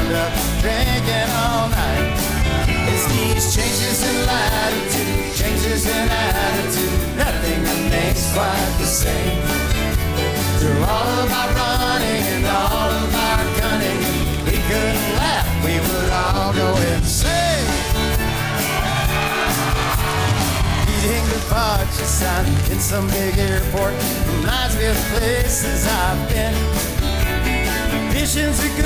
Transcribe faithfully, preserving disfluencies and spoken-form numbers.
wound up drinking all night. It's these changes in latitude, changes in attitude, nothing remains quite the same. Through all of our running and all of our gunning, we couldn't laugh, we would all go insane. Eating the budget sign in some big airport reminds me of places I've been. Visions are good.